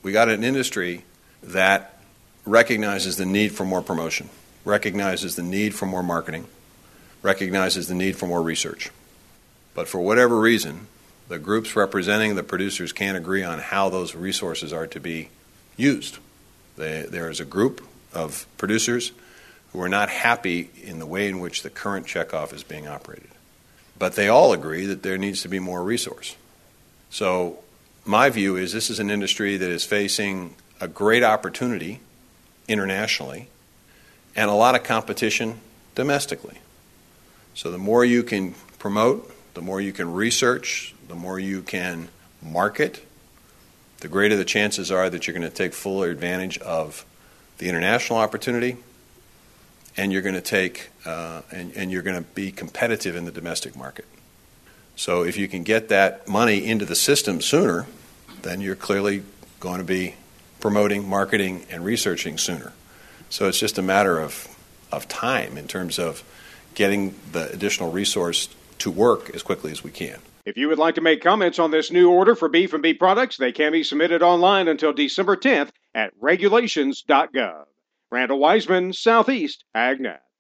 We got an industry that recognizes the need for more promotion, recognizes the need for more marketing, recognizes the need for more research. But for whatever reason, the groups representing the producers can't agree on how those resources are to be used. There is a group of producers who are not happy in the way in which the current checkoff is being operated. But they all agree that there needs to be more resource. So my view is this is an industry that is facing a great opportunity internationally and a lot of competition domestically. So the more you can promote, the more you can research, the more you can market, the greater the chances are that you're going to take full advantage of the international opportunity, and you're going to take and you're going to be competitive in the domestic market. So if you can get that money into the system sooner, then you're clearly going to be promoting, marketing, and researching sooner. So it's just a matter of time in terms of getting the additional resource to work as quickly as we can. If you would like to make comments on this new order for beef and beef products, they can be submitted online until December 10th at regulations.gov. Randall Wiseman, Southeast AgNet.